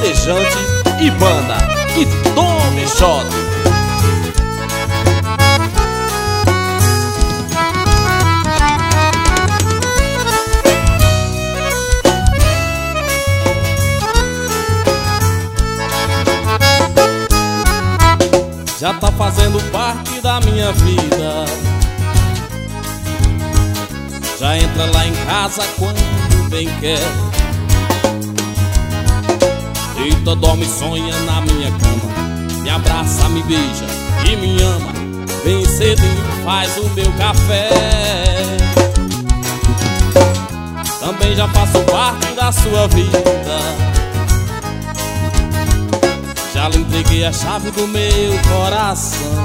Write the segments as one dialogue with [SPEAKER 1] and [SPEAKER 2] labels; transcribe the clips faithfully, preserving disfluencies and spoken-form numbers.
[SPEAKER 1] Verdejante e banda e Tome Shot. Já tá fazendo parte da minha vida. Já entra lá em casa quando bem quer. Deita, dorme, sonha na minha cama. Me abraça, me beija e me ama. Bem cedinho faz o meu café. Também já faço parte da sua vida. Já lhe entreguei a chave do meu coração.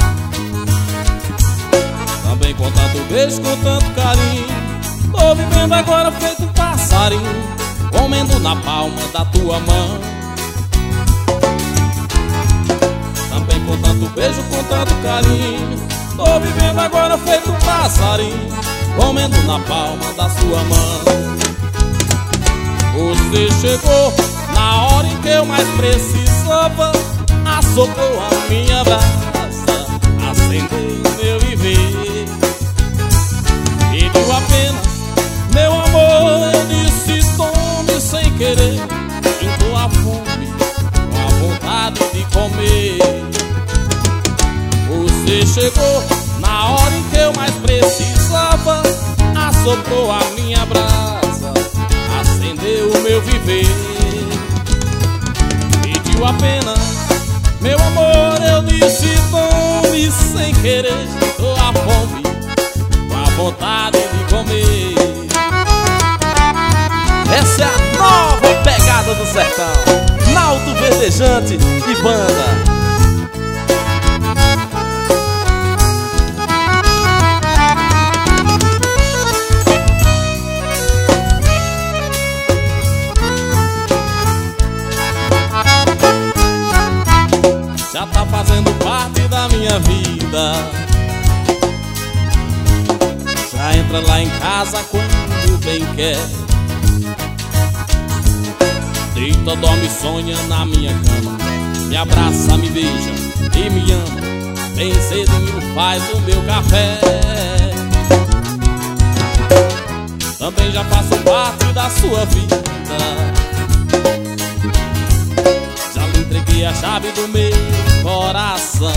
[SPEAKER 1] Também com tanto beijo, com tanto carinho. Tô vivendo agora feito um passarinho, comendo na palma da tua mão. Também com tanto beijo, com tanto carinho. Tô vivendo agora feito um passarinho, comendo na palma da sua mão. Você chegou na hora em que eu mais precisava. Assoprou a minha brasa, acendeu o meu viver. Pediu apenas meu amor, eu disse tome sem querer. Juntou a fome com a vontade de comer. Você chegou na hora em que eu mais precisava. Assoprou a minha brasa, acendeu o meu viver. Pediu apenas meu amor, eu disse tome sem querer. Juntou a fome com a vontade de comer. Essa é a nova pegada do sertão, Naldo Verdejante e banda. Já tá fazendo parte da minha vida. Já entra lá em casa quando bem quer. Deita, dorme, sonha na minha cama. Me abraça, me beija e me ama. Bem cedinho faz o meu café. Também já faço parte da sua vida. Já lhe entreguei a chave do meu coração.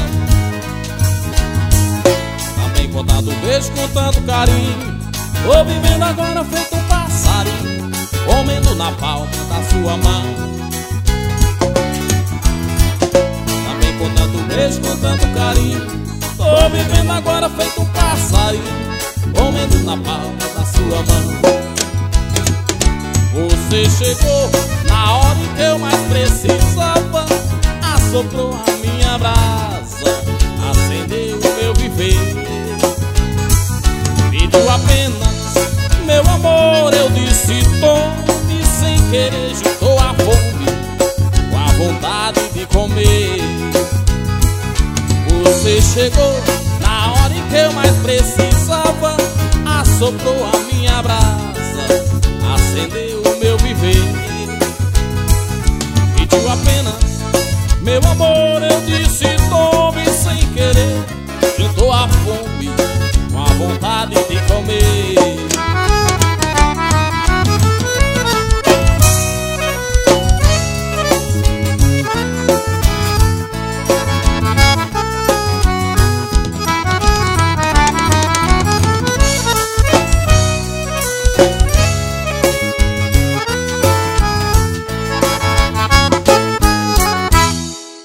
[SPEAKER 1] Também com tanto beijo, com tanto carinho. Tô vivendo agora feito um passarinho, comendo na palma da sua mão. Também com tanto beijo, com tanto carinho. Tô vivendo agora feito um passarinho, comendo na palma da sua mão. Você chegou na hora em que eu mais precisava. Assoprou a minha brasa, acendeu o meu viver. Pediu apenas meu amor, eu disse tome sem querer. Juntou a fome com a vontade de comer. Você chegou na hora em que eu mais precisava. Assoprou a minha brasa, acendeu o meu viver. Pediu apenas meu amor, eu disse tome sem querer. Juntou a fome com a vontade de comer.